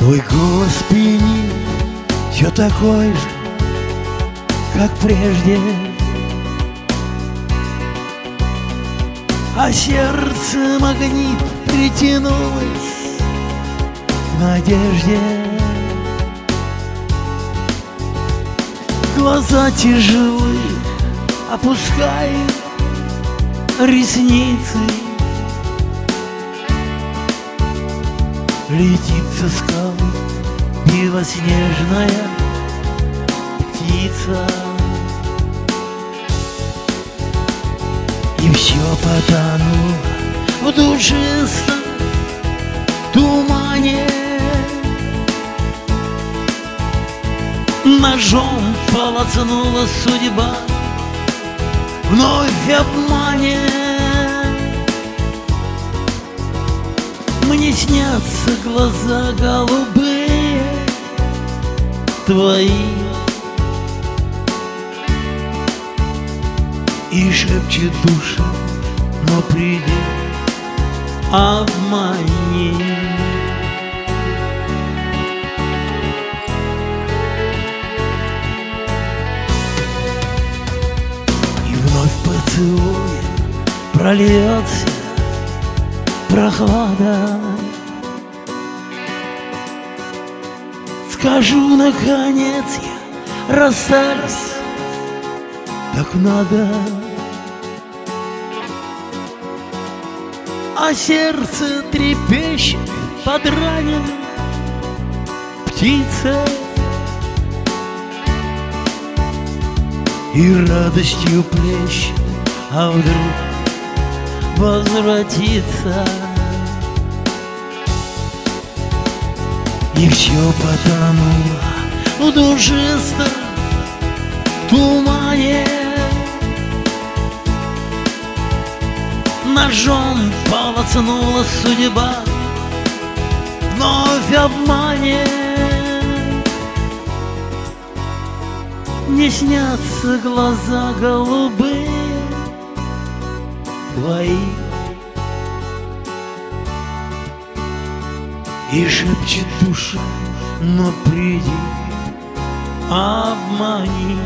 Твой голос пьянит, все такой же, как прежде, а сердце магнит притянулось к надежде. Глаза тяжелые, опускает ресницы, летит со скал белоснежная птица. И все потонуло в душистом тумане. Ножом полоснула судьба, вновь обманет. Мне снятся глаза голубые твои, и шепчет душа, но приди, обмани. И вновь поцелуем прольется прохлада. Скажу, наконец, я расстались, так надо. А сердце трепещет под раненой птицей, и радостью плещет, а вдруг возвратится. И все потонуло в душистом тумане. Ножом полоснула судьба, вновь обманет. Мне снятся глаза голубые твои, и шепчет душа, но приди, обмани.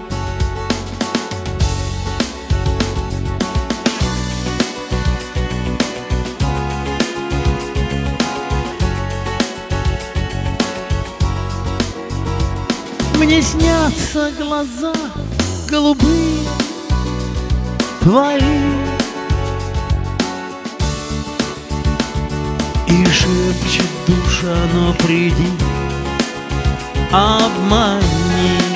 Мне снятся глаза голубые твои, и шепчет душа, но приди, обмани.